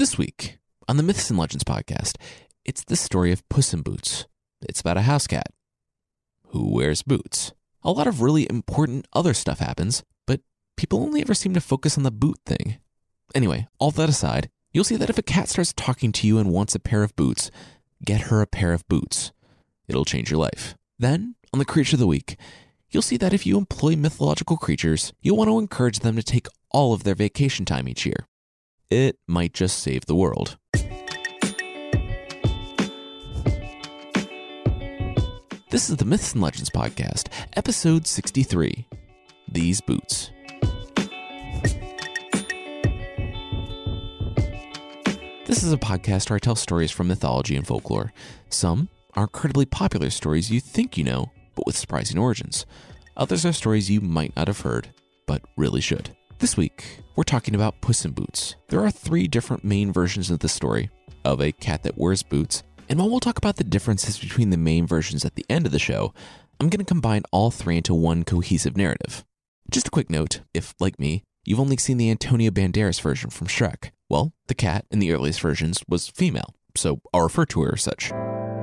This week on the Myths and Legends podcast, it's the story of Puss in Boots. It's about a house cat who wears boots. A lot of really important other stuff happens, but people only ever seem to focus on the boot thing. Anyway, all that aside, you'll see that if a cat starts talking to you and wants a pair of boots, get her a pair of boots. It'll change your life. Then, on the Creature of the Week, you'll see that if you employ mythological creatures, you'll want to encourage them to take all of their vacation time each year. It might just save the world. This is the Myths and Legends podcast, episode 63, These Boots. This is a podcast where I tell stories from mythology and folklore. Some are incredibly popular stories you think you know, but with surprising origins. Others are stories you might not have heard, but really should. This week, we're talking about Puss in Boots. There are 3 different main versions of the story of a cat that wears boots, and while we'll talk about the differences between the main versions at the end of the show, I'm going to combine all 3 into one cohesive narrative. Just a quick note, if, like me, you've only seen the Antonio Banderas version from Shrek, well, the cat in the earliest versions was female, so I'll refer to her as such.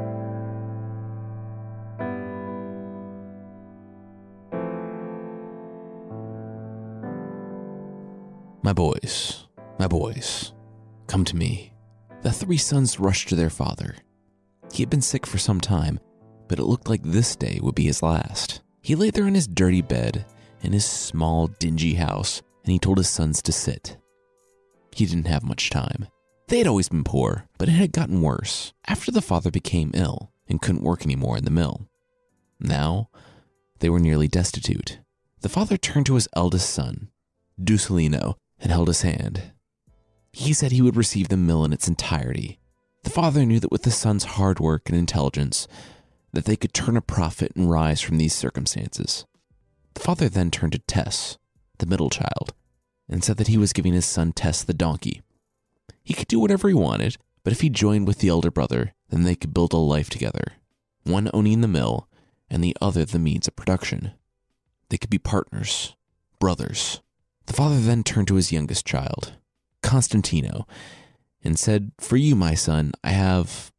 My boys, come to me. The 3 sons rushed to their father. He had been sick for some time, but it looked like this day would be his last. He lay there in his dirty bed in his small, dingy house, and he told his sons to sit. He didn't have much time. They had always been poor, but it had gotten worse after the father became ill and couldn't work anymore in the mill. Now, they were nearly destitute. The father turned to his eldest son, Dusolino, and held his hand. He said he would receive the mill in its entirety. The father knew that with the son's hard work and intelligence, that they could turn a profit and rise from these circumstances. The father then turned to Tess, the middle child, and said that he was giving his son Tess the donkey. He could do whatever he wanted, but if he joined with the elder brother, then they could build a life together, one owning the mill and the other the means of production. They could be partners, brothers. The father then turned to his youngest child, Constantino, and said, "For you, my son, I have,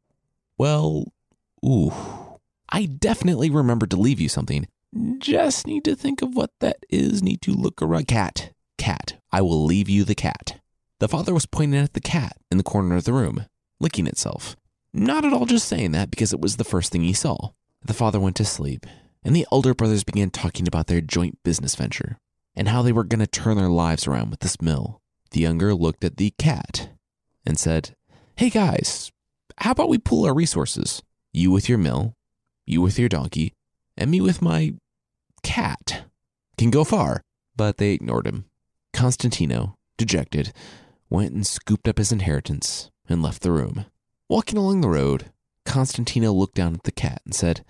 I definitely remembered to leave you something. Just need to think of what that is, need to look around. Cat, I will leave you the cat." The father was pointing at the cat in the corner of the room, licking itself. Not at all just saying that because it was the first thing he saw. The father went to sleep, and the elder brothers began talking about their joint business venture and how they were going to turn their lives around with this mill. The younger looked at the cat and said, "Hey guys, how about we pool our resources? You with your mill, you with your donkey, and me with my cat. Can go far." But they ignored him. Constantino, dejected, went and scooped up his inheritance and left the room. Walking along the road, Constantino looked down at the cat and said,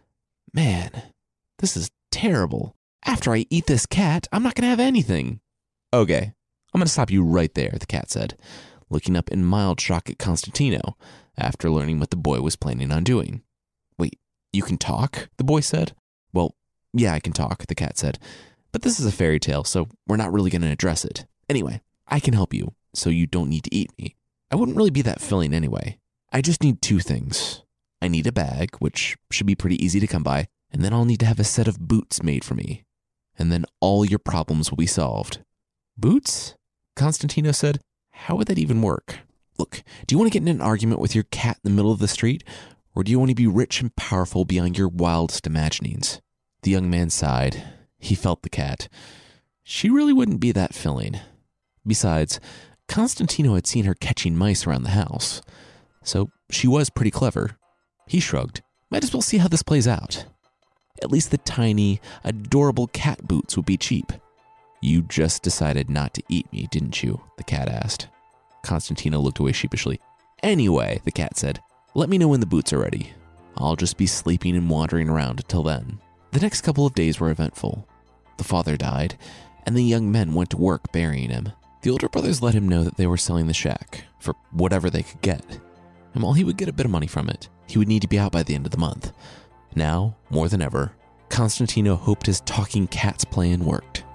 "Man, this is terrible. After I eat this cat, I'm not going to have anything." "Okay, I'm going to stop you right there," the cat said, looking up in mild shock at Constantino after learning what the boy was planning on doing. "Wait, you can talk?" the boy said. "Well, yeah, I can talk," the cat said, "but this is a fairy tale, so we're not really going to address it. Anyway, I can help you, so you don't need to eat me. I wouldn't really be that filling anyway. I just need 2 things. I need a bag, which should be pretty easy to come by, and then I'll need to have a set of boots made for me. And then all your problems will be solved." "Boots?" Constantino said. "How would that even work? Look, do you want to get in an argument with your cat in the middle of the street, or do you want to be rich and powerful beyond your wildest imaginings?" The young man sighed. He felt the cat. She really wouldn't be that filling. Besides, Constantino had seen her catching mice around the house, so she was pretty clever. He shrugged. Might as well see how this plays out. At least the tiny, adorable cat boots would be cheap. "You just decided not to eat me, didn't you?" the cat asked. Constantino looked away sheepishly. "Anyway," the cat said, "let me know when the boots are ready. I'll just be sleeping and wandering around until then." The next couple of days were eventful. The father died, and the young men went to work burying him. The older brothers let him know that they were selling the shack for whatever they could get. And while he would get a bit of money from it, he would need to be out by the end of the month. Now, more than ever, Constantino hoped his talking cat's plan worked.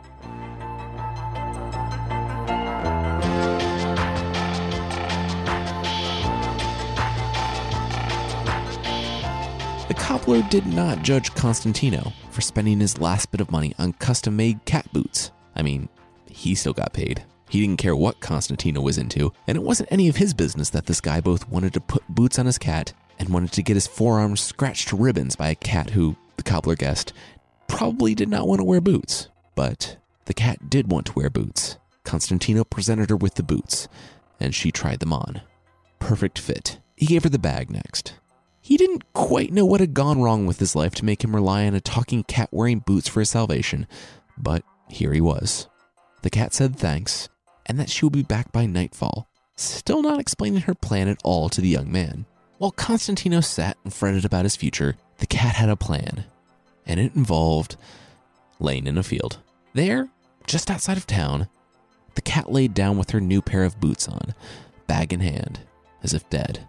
cobbler did not judge Constantino for spending his last bit of money on custom-made cat boots. I mean, he still got paid. He didn't care what Constantino was into, and it wasn't any of his business that this guy both wanted to put boots on his cat and wanted to get his forearms scratched to ribbons by a cat who, the cobbler guessed, probably did not want to wear boots. But the cat did want to wear boots. Constantino presented her with the boots, and she tried them on. Perfect fit. He gave her the bag next. He didn't quite know what had gone wrong with his life to make him rely on a talking cat wearing boots for his salvation, but here he was. The cat said thanks, and that she would be back by nightfall, still not explaining her plan at all to the young man. While Constantino sat and fretted about his future, the cat had a plan, and it involved laying in a field. There, just outside of town, the cat laid down with her new pair of boots on, bag in hand, as if dead.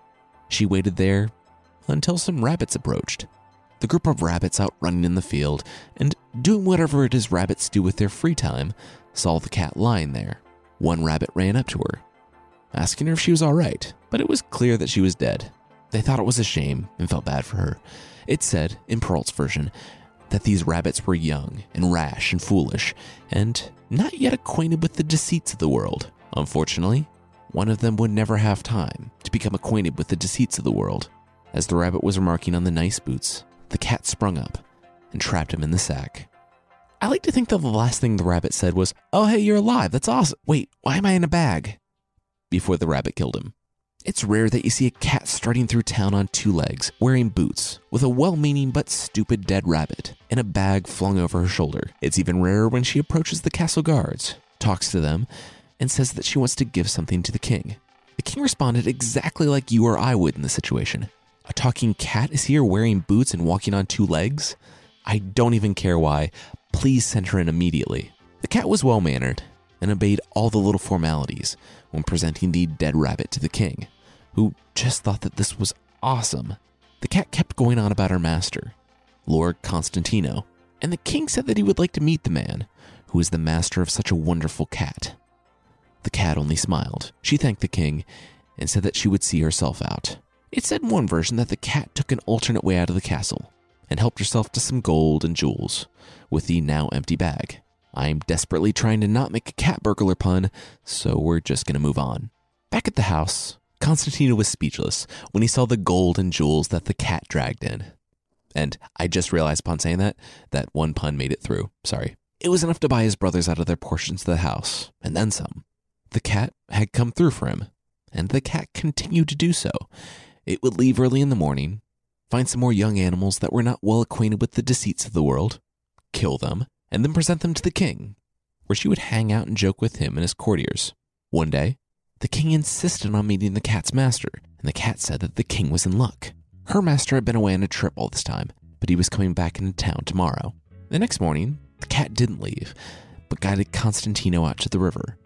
She waited there until some rabbits approached. The group of rabbits out running in the field and doing whatever it is rabbits do with their free time saw the cat lying there. One rabbit ran up to her, asking her if she was all right, but it was clear that she was dead. They thought it was a shame and felt bad for her. It said, in Perrault's version, that these rabbits were young and rash and foolish and not yet acquainted with the deceits of the world. Unfortunately, one of them would never have time to become acquainted with the deceits of the world. As the rabbit was remarking on the nice boots, the cat sprung up and trapped him in the sack. I like to think that the last thing the rabbit said was, "Oh, hey, you're alive. That's awesome. Wait, why am I in a bag?" before the rabbit killed him. It's rare that you see a cat strutting through town on two legs, wearing boots, with a well-meaning but stupid dead rabbit and a bag flung over her shoulder. It's even rarer when she approaches the castle guards, talks to them, and says that she wants to give something to the king. The king responded exactly like you or I would in this situation. A talking cat is here wearing boots and walking on two legs? I don't even care why. Please send her in immediately. The cat was well-mannered and obeyed all the little formalities when presenting the dead rabbit to the king, who just thought that this was awesome. The cat kept going on about her master, Lord Constantino, and the king said that he would like to meet the man who is the master of such a wonderful cat. The cat only smiled. She thanked the king and said that she would see herself out. It said in one version that the cat took an alternate way out of the castle and helped herself to some gold and jewels with the now empty bag. I'm desperately trying to not make a cat burglar pun, so we're just going to move on. Back at the house, Constantino was speechless when he saw the gold and jewels that the cat dragged in. And I just realized upon saying that one pun made it through. Sorry. It was enough to buy his brothers out of their portions of the house, and then some. The cat had come through for him, and the cat continued to do so. It would leave early in the morning, find some more young animals that were not well acquainted with the deceits of the world, kill them, and then present them to the king, where she would hang out and joke with him and his courtiers. One day, the king insisted on meeting the cat's master, and the cat said that the king was in luck. Her master had been away on a trip all this time, but he was coming back into town tomorrow. The next morning, the cat didn't leave, but guided Constantino out to the river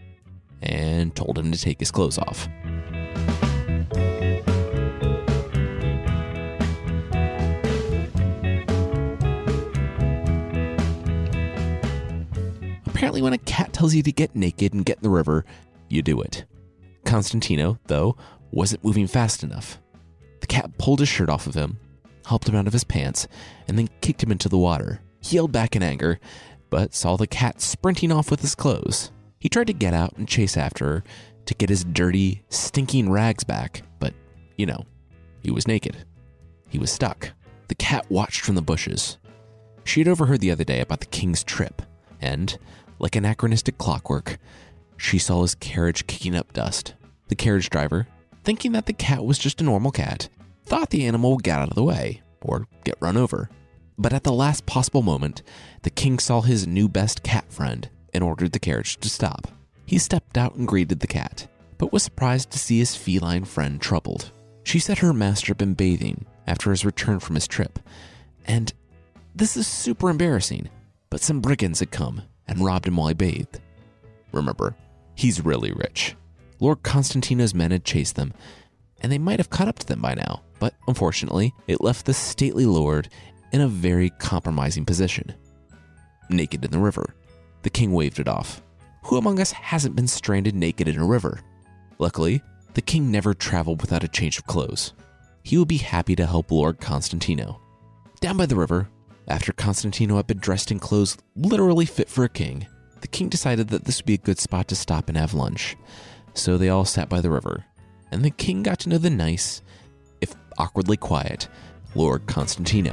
and told him to take his clothes off. Apparently, when a cat tells you to get naked and get in the river, you do it. Constantino, though, wasn't moving fast enough. The cat pulled his shirt off of him, helped him out of his pants, and then kicked him into the water. He yelled back in anger, but saw the cat sprinting off with his clothes. He tried to get out and chase after her to get his dirty, stinking rags back, but, he was naked. He was stuck. The cat watched from the bushes. She had overheard the other day about the king's trip, and, like anachronistic clockwork, she saw his carriage kicking up dust. The carriage driver, thinking that the cat was just a normal cat, thought the animal would get out of the way or get run over. But at the last possible moment, the king saw his new best cat friend and ordered the carriage to stop. He stepped out and greeted the cat, but was surprised to see his feline friend troubled. She said her master had been bathing after his return from his trip, and this is super embarrassing, but some brigands had come and robbed him while he bathed. Remember, he's really rich. Lord Constantino's men had chased them, and they might have caught up to them by now, but unfortunately, it left the stately lord in a very compromising position. Naked in the river. The king waved it off. Who among us hasn't been stranded naked in a river? Luckily, the king never traveled without a change of clothes. He would be happy to help Lord Constantino. Down by the river, after Constantino had been dressed in clothes literally fit for a king, the king decided that this would be a good spot to stop and have lunch. So they all sat by the river, and the king got to know the nice, if awkwardly quiet, Lord Constantino.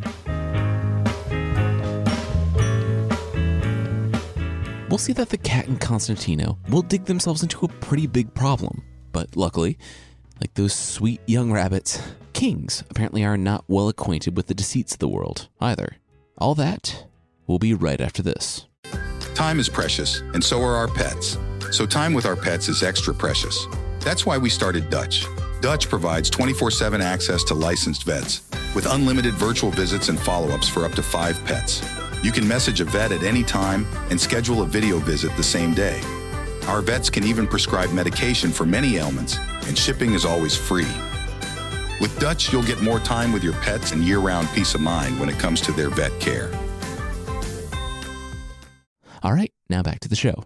We'll see that the cat and Constantino will dig themselves into a pretty big problem. But luckily, like those sweet young rabbits, kings apparently are not well acquainted with the deceits of the world either. All that will be right after this. Time is precious, and so are our pets. So time with our pets is extra precious. That's why we started Dutch. Dutch provides 24/7 access to licensed vets with unlimited virtual visits and follow-ups for up to 5 pets. You can message a vet at any time and schedule a video visit the same day. Our vets can even prescribe medication for many ailments, and shipping is always free. With Dutch, you'll get more time with your pets and year-round peace of mind when it comes to their vet care. All right, now back to the show.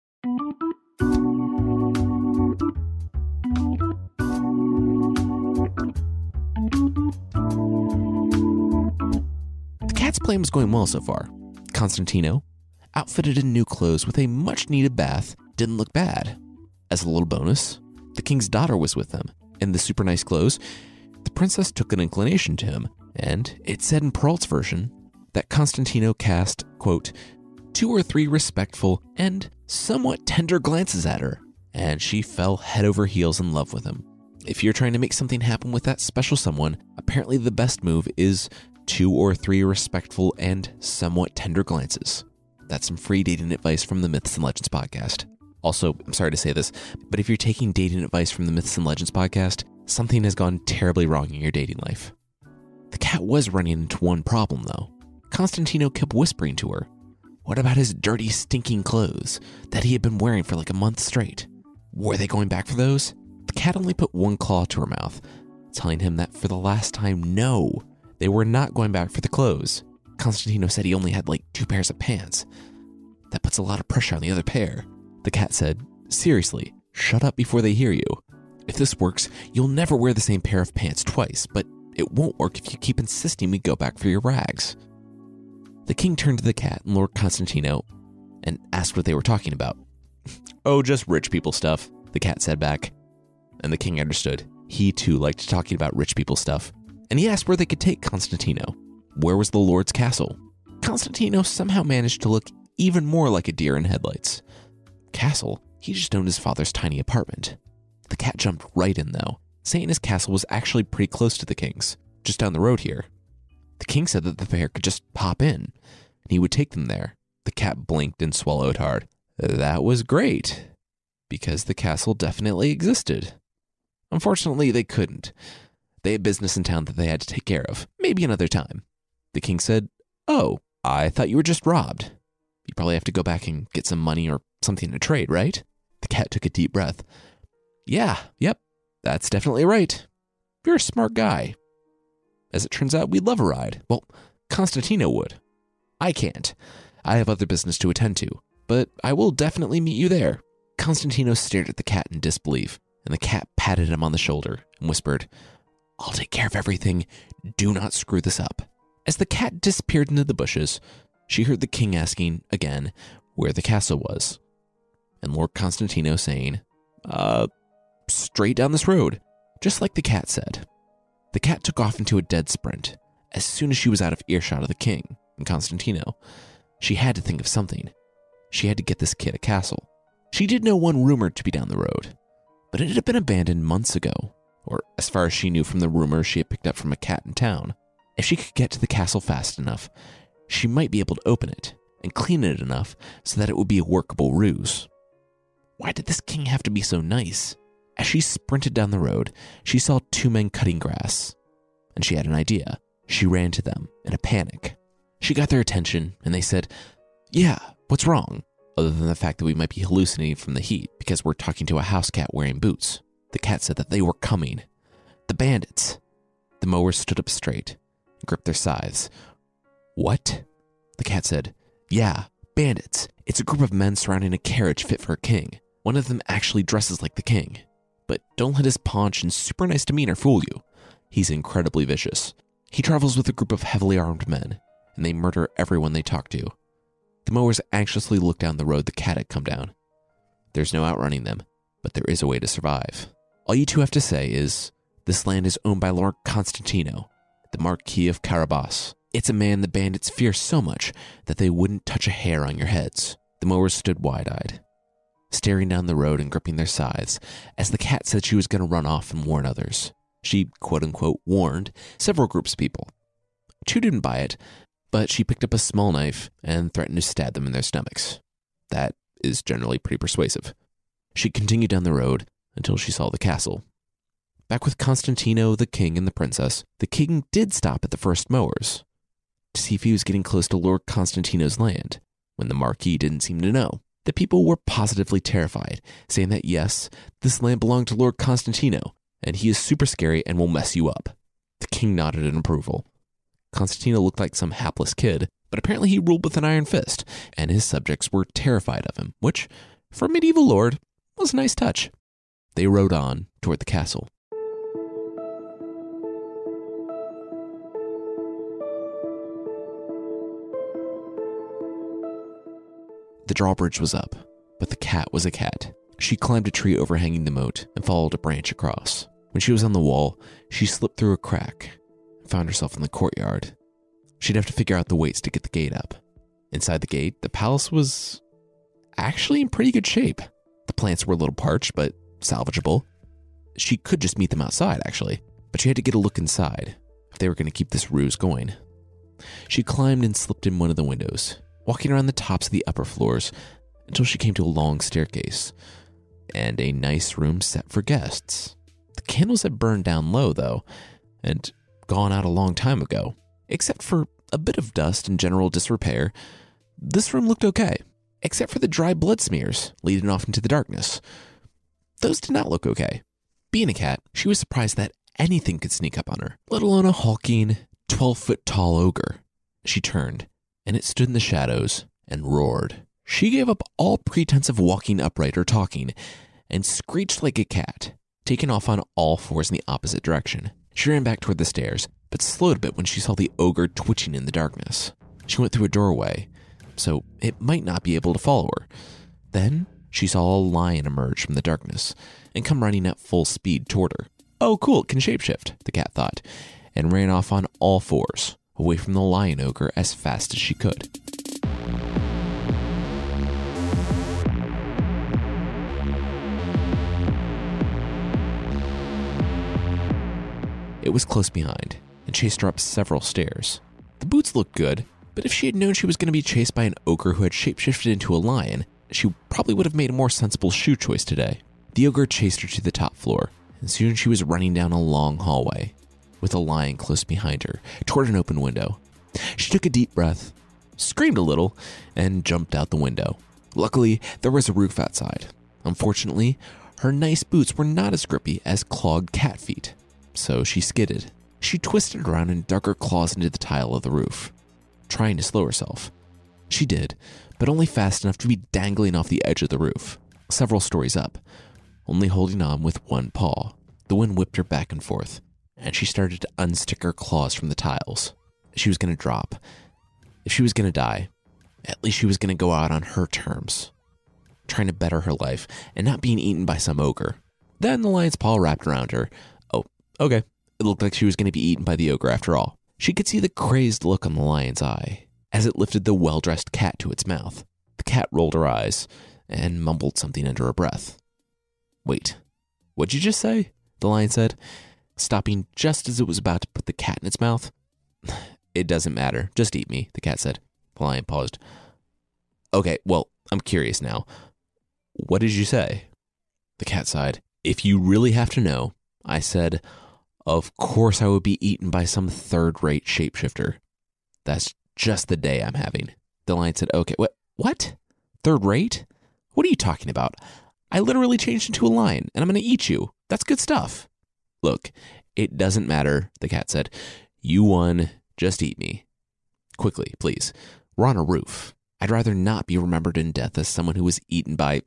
The cat's plan was going well so far. Constantino, outfitted in new clothes with a much-needed bath, didn't look bad. As a little bonus, the king's daughter was with them. In the super nice clothes, the princess took an inclination to him, and it said in Perrault's version that Constantino cast, quote, 2 or 3 respectful and somewhat tender glances at her, and she fell head over heels in love with him. If you're trying to make something happen with that special someone, apparently the best move is 2 or 3 respectful and somewhat tender glances. That's some free dating advice from the Myths and Legends podcast. Also, I'm sorry to say this, but if you're taking dating advice from the Myths and Legends podcast, something has gone terribly wrong in your dating life. The cat was running into one problem, though. Constantino kept whispering to her, what about his dirty, stinking clothes that he had been wearing for like a month straight? Were they going back for those? The cat only put one claw to her mouth, telling him that for the last time, no, they were not going back for the clothes. Constantino said he only had like 2 pairs of pants. That puts a lot of pressure on the other pair. The cat said, seriously, shut up before they hear you. If this works, you'll never wear the same pair of pants twice, but it won't work if you keep insisting we go back for your rags. The king turned to the cat and Lord Constantino and asked what they were talking about. Oh, just rich people stuff, the cat said back. And the king understood. He too liked talking about rich people stuff. And he asked where they could take Constantino. Where was the Lord's castle? Constantino somehow managed to look even more like a deer in headlights. Castle? He just owned his father's tiny apartment. The cat jumped right in though, saying his castle was actually pretty close to the king's, just down the road here. The king said that the pair could just pop in, and he would take them there. The cat blinked and swallowed hard. That was great, because the castle definitely existed. Unfortunately, they couldn't. They had business in town that they had to take care of, maybe another time. The king said, oh, I thought you were just robbed. You probably have to go back and get some money or something to trade, right? The cat took a deep breath. Yep, that's definitely right. You're a smart guy. As it turns out, we'd love a ride. Well, Constantino would. I can't. I have other business to attend to, but I will definitely meet you there. Constantino stared at the cat in disbelief, and the cat patted him on the shoulder and whispered, I'll take care of everything. Do not screw this up. As the cat disappeared into the bushes, she heard the king asking again where the castle was, and Lord Constantino saying, straight down this road, just like the cat said. The cat took off into a dead sprint as soon as she was out of earshot of the king and Constantino. She had to think of something. She had to get this kid a castle. She did know one rumored to be down the road, but it had been abandoned months ago, or as far as she knew from the rumors she had picked up from a cat in town. If she could get to the castle fast enough, she might be able to open it and clean it enough so that it would be a workable ruse. Why did this king have to be so nice? As she sprinted down the road, she saw 2 men cutting grass, and she had an idea. She ran to them in a panic. She got their attention, and they said, yeah, what's wrong? Other than the fact that we might be hallucinating from the heat because we're talking to a house cat wearing boots. The cat said that they were coming. The bandits. The mowers stood up straight and gripped their scythes. What? The cat said, yeah, bandits. It's a group of men surrounding a carriage fit for a king. One of them actually dresses like the king. But don't let his paunch and super nice demeanor fool you. He's incredibly vicious. He travels with a group of heavily armed men, and they murder everyone they talk to. The mowers anxiously look down the road the cat had come down. There's no outrunning them, but there is a way to survive. All you two have to say is, this land is owned by Lord Constantino, the Marquis of Carabas. It's a man the bandits fear so much that they wouldn't touch a hair on your heads. The mowers stood wide-eyed, staring down the road and gripping their scythes, as the cat said she was going to run off and warn others. She, quote-unquote, warned several groups of people. Two didn't buy it, but she picked up a small knife and threatened to stab them in their stomachs. That is generally pretty persuasive. She continued down the road until she saw the castle. Back with Constantino, the king, and the princess, the king did stop at the first mowers to see if he was getting close to Lord Constantino's land, when the Marquis didn't seem to know. The people were positively terrified, saying that yes, this land belonged to Lord Constantino, and he is super scary and will mess you up. The king nodded in approval. Constantino looked like some hapless kid, but apparently he ruled with an iron fist, and his subjects were terrified of him, which, for a medieval lord, was a nice touch. They rode on toward the castle. The drawbridge was up, but the cat was a cat. She climbed a tree overhanging the moat and followed a branch across. When she was on the wall, she slipped through a crack and found herself in the courtyard. She'd have to figure out the weights to get the gate up. Inside the gate, the palace was actually in pretty good shape. The plants were a little parched, but salvageable. She could just meet them outside, actually, but she had to get a look inside if they were going to keep this ruse going. She climbed and slipped in one of the windows, walking around the tops of the upper floors until she came to a long staircase and a nice room set for guests. The candles had burned down low, though, and gone out a long time ago. Except for a bit of dust and general disrepair, this room looked okay, except for the dry blood smears leading off into the darkness. Those did not look okay. Being a cat, she was surprised that anything could sneak up on her, let alone a hulking, 12-foot-tall ogre. She turned, and it stood in the shadows and roared. She gave up all pretense of walking upright or talking, and screeched like a cat, taking off on all fours in the opposite direction. She ran back toward the stairs, but slowed a bit when she saw the ogre twitching in the darkness. She went through a doorway, so it might not be able to follow her. Then she saw a lion emerge from the darkness and come running at full speed toward her. Oh, cool, it can shapeshift, the cat thought, and ran off on all fours, away from the lion ogre as fast as she could. It was close behind, and chased her up several stairs. The boots looked good, but if she had known she was going to be chased by an ogre who had shapeshifted into a lion, she probably would have made a more sensible shoe choice today. The ogre chased her to the top floor, and soon she was running down a long hallway, with a lion close behind her, toward an open window. She took a deep breath, screamed a little, and jumped out the window. Luckily, there was a roof outside. Unfortunately, her nice boots were not as grippy as clogged cat feet, so she skidded. She twisted around and dug her claws into the tile of the roof, trying to slow herself. She did, but only fast enough to be dangling off the edge of the roof, several stories up, only holding on with one paw. The wind whipped her back and forth, and she started to unstick her claws from the tiles. She was going to drop. If she was going to die, at least she was going to go out on her terms, trying to better her life and not being eaten by some ogre. Then the lion's paw wrapped around her. Oh, okay. It looked like she was going to be eaten by the ogre after all. She could see the crazed look on the lion's eye as it lifted the well-dressed cat to its mouth. The cat rolled her eyes and mumbled something under her breath. Wait, what'd you just say? The lion said, stopping just as it was about to put the cat in its mouth. It doesn't matter. Just eat me, the cat said. The lion paused. Okay, well, I'm curious now. What did you say? The cat sighed. If you really have to know, I said, of course I would be eaten by some third-rate shapeshifter. That's just the day I'm having. The lion said, okay, what? Third rate? What are you talking about? I literally changed into a lion, and I'm going to eat you. That's good stuff. Look, it doesn't matter, the cat said. You won. Just eat me. Quickly, please. We're on a roof. I'd rather not be remembered in death as someone who was eaten by,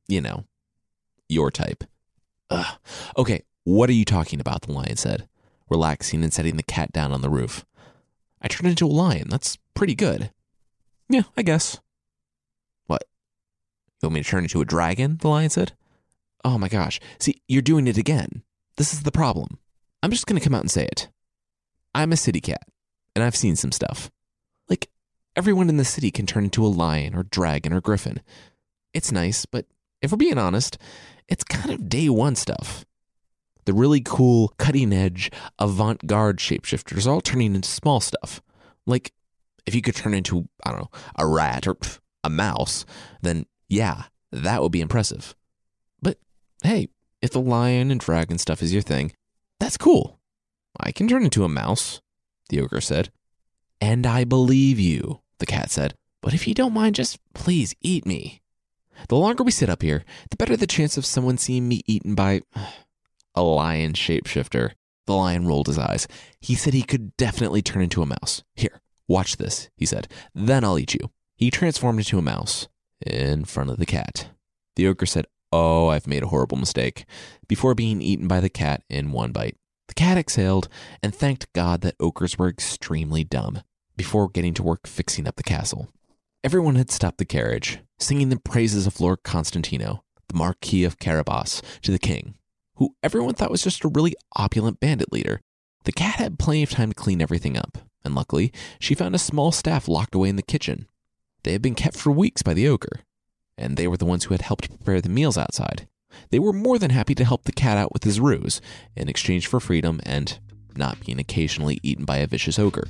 your type. Ugh. Okay, what are you talking about, the lion said. relaxing and setting the cat down on the roof. I turned into a lion. That's pretty good. Yeah, I guess. What? You want me to turn into a dragon? The lion said. Oh my gosh. See, you're doing it again. This is the problem. I'm just going to come out and say it. I'm a city cat, and I've seen some stuff. Like, everyone in the city can turn into a lion or dragon or griffin. It's nice, but if we're being honest, it's kind of day one stuff. The really cool, cutting-edge, avant-garde shapeshifters are all turning into small stuff. Like, if you could turn into, I don't know, a rat or a mouse, then yeah, that would be impressive. But hey, if the lion and dragon stuff is your thing, that's cool. I can turn into a mouse, the ogre said. And I believe you, the cat said. But if you don't mind, just please eat me. The longer we sit up here, the better the chance of someone seeing me eaten by a lion shapeshifter. The lion rolled his eyes. He said he could definitely turn into a mouse. Here, watch this, he said. Then I'll eat you. He transformed into a mouse in front of the cat. The ogre said, oh, I've made a horrible mistake, before being eaten by the cat in one bite. The cat exhaled and thanked God that ogres were extremely dumb, before getting to work fixing up the castle. Everyone had stopped the carriage, singing the praises of Lord Constantino, the Marquis of Carabas, to the king, who everyone thought was just a really opulent bandit leader. The cat had plenty of time to clean everything up, and luckily, she found a small staff locked away in the kitchen. They had been kept for weeks by the ogre, and they were the ones who had helped prepare the meals outside. They were more than happy to help the cat out with his ruse, in exchange for freedom and not being occasionally eaten by a vicious ogre.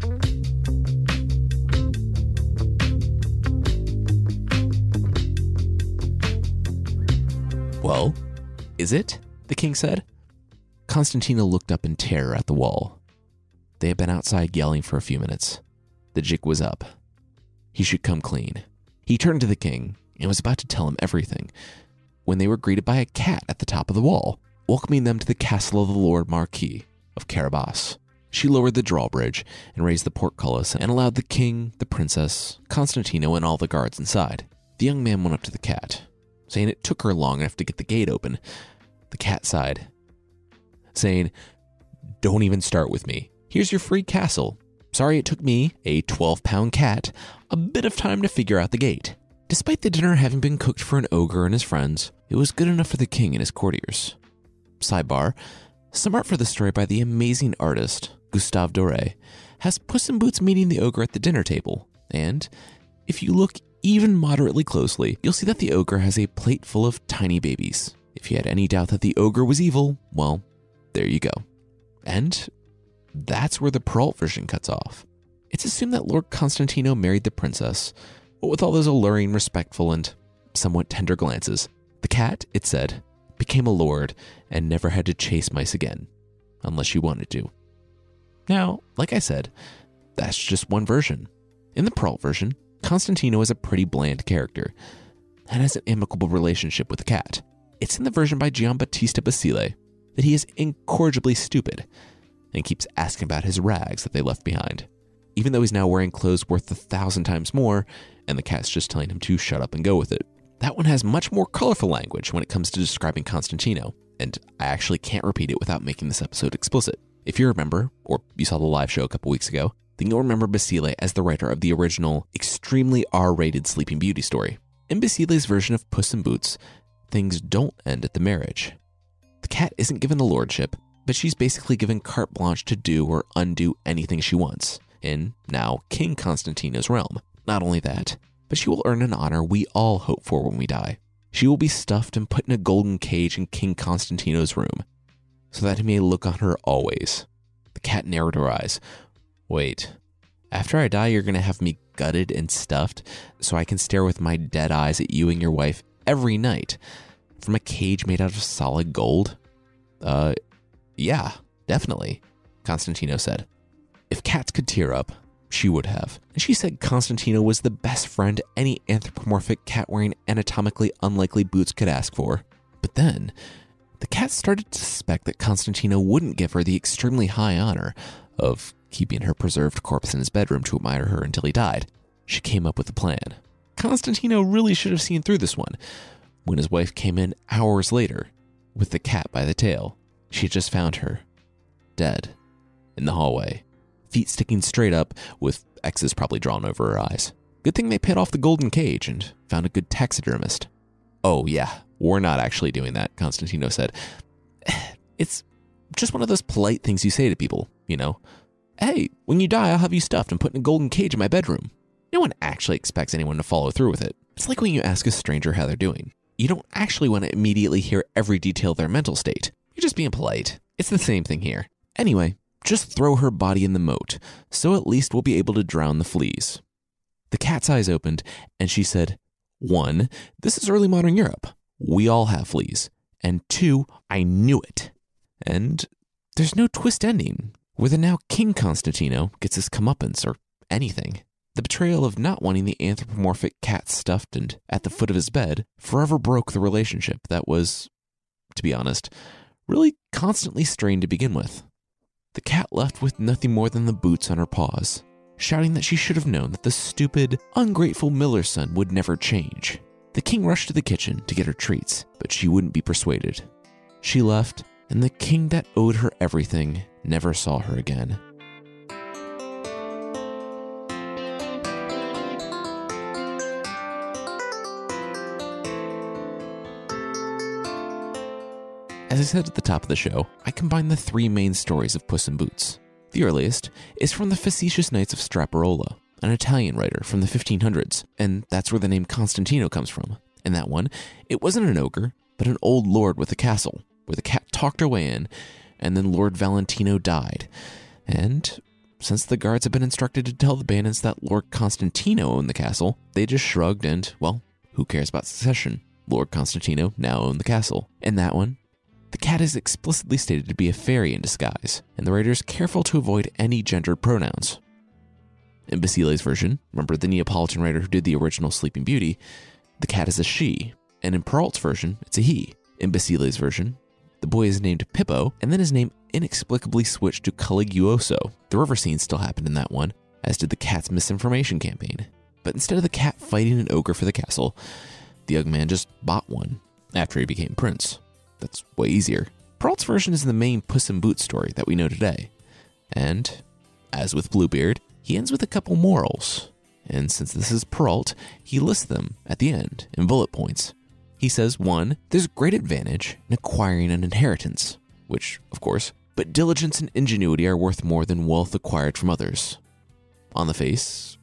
Well, is it? The king said. Constantino looked up in terror at the wall. They had been outside yelling for a few minutes. The jig was up. He should come clean. He turned to the king and was about to tell him everything when they were greeted by a cat at the top of the wall, welcoming them to the castle of the Lord Marquis of Carabas. She lowered the drawbridge and raised the portcullis and allowed the king, the princess, Constantino, and all the guards inside. The young man went up to the cat, saying it took her long enough to get the gate open. The cat sighed, saying, don't even start with me. Here's your free castle. Sorry it took me, a 12-pound cat, a bit of time to figure out the gate. Despite the dinner having been cooked for an ogre and his friends, it was good enough for the king and his courtiers. Sidebar, some art for the story by the amazing artist, Gustave Doré, has Puss in Boots meeting the ogre at the dinner table. And if you look even moderately closely, you'll see that the ogre has a plate full of tiny babies. If you had any doubt that the ogre was evil, well, there you go. And that's where the Perrault version cuts off. It's assumed that Lord Constantino married the princess, but with all those alluring, respectful, and somewhat tender glances, the cat, it said, became a lord and never had to chase mice again, unless she wanted to. Now, like I said, that's just one version. In the Perrault version, Constantino is a pretty bland character and has an amicable relationship with the cat. It's in the version by Giambattista Basile that he is incorrigibly stupid and keeps asking about his rags that they left behind, even though he's now wearing clothes worth 1,000 times more, and the cat's just telling him to shut up and go with it. That one has much more colorful language when it comes to describing Constantino, and I actually can't repeat it without making this episode explicit. If you remember, or you saw the live show a couple weeks ago, then you'll remember Basile as the writer of the original, extremely R-rated Sleeping Beauty story. In Basile's version of Puss in Boots, things don't end at the marriage. The cat isn't given the lordship, but she's basically given carte blanche to do or undo anything she wants in, now, King Constantino's realm. Not only that, but she will earn an honor we all hope for when we die. She will be stuffed and put in a golden cage in King Constantino's room, so that he may look on her always. The cat narrowed her eyes. Wait, after I die, you're going to have me gutted and stuffed so I can stare with my dead eyes at you and your wife every night from a cage made out of solid gold? Yeah, definitely, Constantino said. If cats could tear up, she would have. And she said Constantino was the best friend any anthropomorphic cat wearing anatomically unlikely boots could ask for. But then, the cat started to suspect that Constantino wouldn't give her the extremely high honor of keeping her preserved corpse in his bedroom to admire her until he died. She came up with a plan. Constantino really should have seen through this one when his wife came in hours later with the cat by the tail. She had just found her, dead in the hallway, feet sticking straight up with X's probably drawn over her eyes. Good thing they paid off the golden cage and found a good taxidermist. Oh yeah, we're not actually doing that, Constantino said. It's just one of those polite things you say to people, you know. Hey, when you die, I'll have you stuffed and put in a golden cage in my bedroom. No one actually expects anyone to follow through with it. It's like when you ask a stranger how they're doing. You don't actually want to immediately hear every detail of their mental state. You're just being polite. It's the same thing here. Anyway, just throw her body in the moat, so at least we'll be able to drown the fleas. The cat's eyes opened, and she said, 1, this is early modern Europe. We all have fleas. And 2, I knew it. And there's no twist ending, where the now King Constantino gets his comeuppance or anything. The betrayal of not wanting the anthropomorphic cat stuffed and at the foot of his bed forever broke the relationship that was, to be honest, really constantly strained to begin with. The cat left with nothing more than the boots on her paws, shouting that she should have known that the stupid, ungrateful miller's son would never change. The king rushed to the kitchen to get her treats, but she wouldn't be persuaded. She left, and the king that owed her everything never saw her again. As I said at the top of the show, I combined the 3 main stories of Puss in Boots. The earliest is from the Facetious Knights of Straparola, an Italian writer from the 1500s, and that's where the name Constantino comes from. In that one, it wasn't an ogre, but an old lord with a castle, where the cat talked her way in, and then Lord Valentino died. And since the guards had been instructed to tell the bandits that Lord Constantino owned the castle, they just shrugged and, well, who cares about succession? Lord Constantino now owned the castle. In that one, the cat is explicitly stated to be a fairy in disguise, and the writer is careful to avoid any gendered pronouns. In Basile's version, remember the Neapolitan writer who did the original Sleeping Beauty, the cat is a she, and in Perrault's version, it's a he. In Basile's version, the boy is named Pippo, and then his name inexplicably switched to Caligulioso. The river scene still happened in that one, as did the cat's misinformation campaign. But instead of the cat fighting an ogre for the castle, the young man just bought one after he became prince. That's way easier. Perrault's version is the main Puss in Boots story that we know today. And, as with Bluebeard, he ends with a couple morals. And since this is Perrault, he lists them at the end in bullet points. He says, 1, there's great advantage in acquiring an inheritance, which, of course, but diligence and ingenuity are worth more than wealth acquired from others. On the face,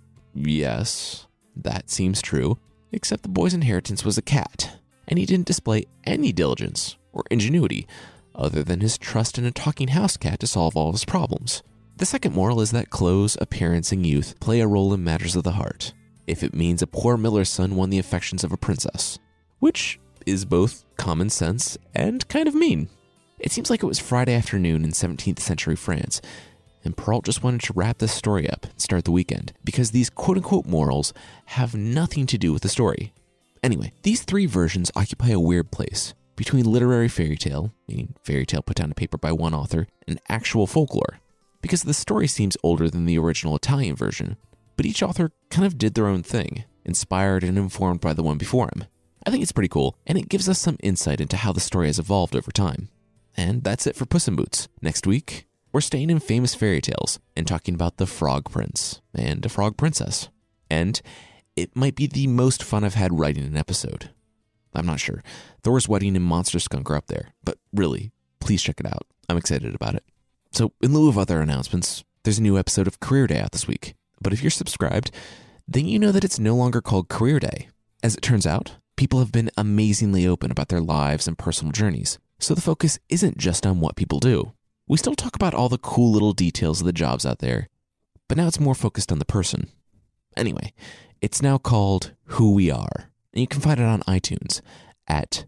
yes, that seems true, except the boy's inheritance was a cat, and he didn't display any diligence or ingenuity other than his trust in a talking house cat to solve all of his problems. The second moral is that clothes, appearance, and youth play a role in matters of the heart, if it means a poor miller's son won the affections of a princess, which is both common sense and kind of mean. It seems like it was Friday afternoon in 17th century France, and Perrault just wanted to wrap this story up and start the weekend, because these quote-unquote morals have nothing to do with the story. Anyway, these 3 versions occupy a weird place between literary fairy tale, meaning fairy tale put down to paper by one author, and actual folklore, because the story seems older than the original Italian version, but each author kind of did their own thing, inspired and informed by the one before him. I think it's pretty cool, and it gives us some insight into how the story has evolved over time. And that's it for Puss in Boots. Next week, we're staying in famous fairy tales and talking about the Frog Prince and a Frog Princess. And it might be the most fun I've had writing an episode. I'm not sure. Thor's Wedding and Monster Skunk are up there, but really, please check it out. I'm excited about it. So, in lieu of other announcements, there's a new episode of Career Day out this week. But if you're subscribed, then you know that it's no longer called Career Day. As it turns out, people have been amazingly open about their lives and personal journeys, so the focus isn't just on what people do. We still talk about all the cool little details of the jobs out there, but now it's more focused on the person. Anyway, it's now called Who We Are, and you can find it on iTunes at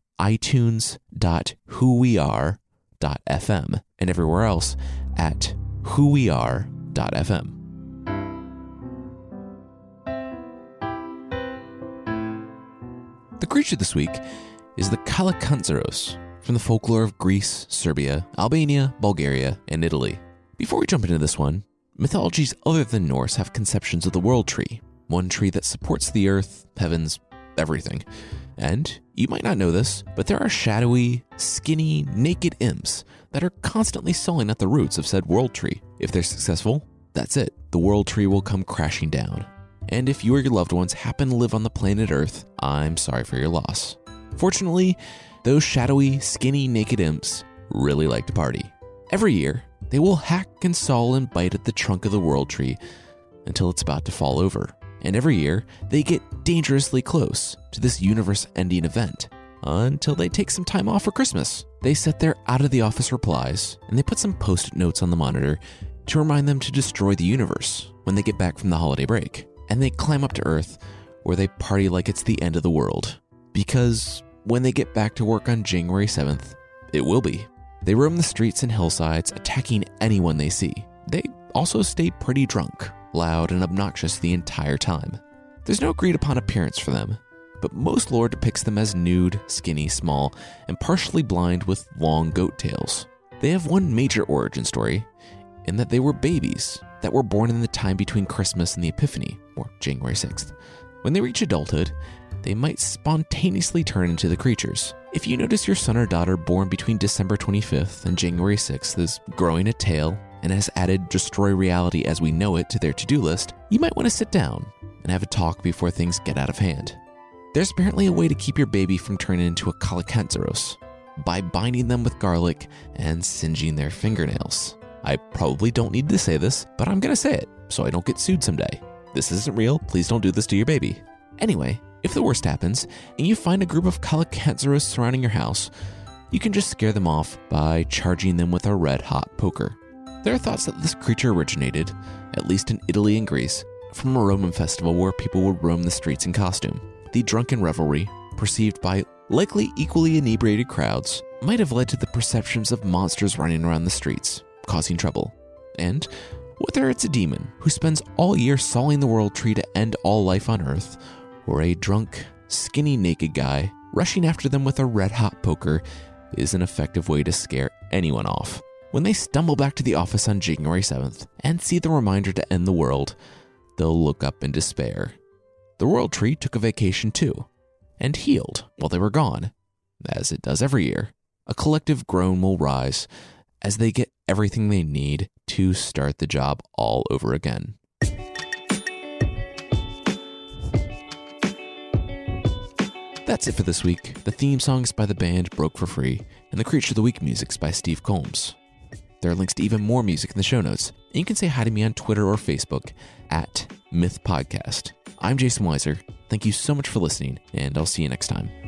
itunes.whoweare.fm and everywhere else at whoweare.fm. The creature this week is the Kalakantzaros from the folklore of Greece, Serbia, Albania, Bulgaria, and Italy. Before we jump into this one, mythologies other than Norse have conceptions of the world tree, one tree that supports the earth, heavens, everything. And you might not know this, but there are shadowy, skinny, naked imps that are constantly sawing at the roots of said world tree. If they're successful, that's it. The world tree will come crashing down. And if you or your loved ones happen to live on the planet Earth, I'm sorry for your loss. Fortunately, those shadowy, skinny, naked imps really like to party. Every year, they will hack and saw and bite at the trunk of the world tree until it's about to fall over. And every year, they get dangerously close to this universe-ending event until they take some time off for Christmas. They set their out-of-the-office replies, and they put some post-it notes on the monitor to remind them to destroy the universe when they get back from the holiday break. And they climb up to Earth, where they party like it's the end of the world. Because when they get back to work on January 7th, it will be. They roam the streets and hillsides, attacking anyone they see. They also stay pretty drunk, loud, and obnoxious the entire time. There's no agreed-upon appearance for them, but most lore depicts them as nude, skinny, small, and partially blind with long goat tails. They have one major origin story, in that they were babies that were born in the time between Christmas and the Epiphany, or January 6th. When they reach adulthood, they might spontaneously turn into the creatures. If you notice your son or daughter born between December 25th and January 6th is growing a tail and has added destroy reality as we know it to their to-do list, you might want to sit down and have a talk before things get out of hand. There's apparently a way to keep your baby from turning into a Kalakantzaros by binding them with garlic and singeing their fingernails. I probably don't need to say this, but I'm gonna say it so I don't get sued someday. This isn't real, please don't do this to your baby. Anyway, if the worst happens and you find a group of Kalakantzaros surrounding your house, you can just scare them off by charging them with a red-hot poker. There are thoughts that this creature originated, at least in Italy and Greece, from a Roman festival where people would roam the streets in costume. The drunken revelry, perceived by likely equally inebriated crowds, might have led to the perceptions of monsters running around the streets, causing trouble. And whether it's a demon who spends all year sawing the world tree to end all life on Earth, or a drunk, skinny, naked guy rushing after them with a red-hot poker is an effective way to scare anyone off. When they stumble back to the office on January 7th and see the reminder to end the world, they'll look up in despair. The world tree took a vacation too, and healed while they were gone, as it does every year. A collective groan will rise as they get everything they need to start the job all over again. That's it for this week. The theme songs by the band Broke for Free, and the Creature of the Week music's by Steve Combs. There are links to even more music in the show notes, and you can say hi to me on Twitter or Facebook at Myth Podcast. I'm Jason Weiser. Thank you so much for listening, and I'll see you next time.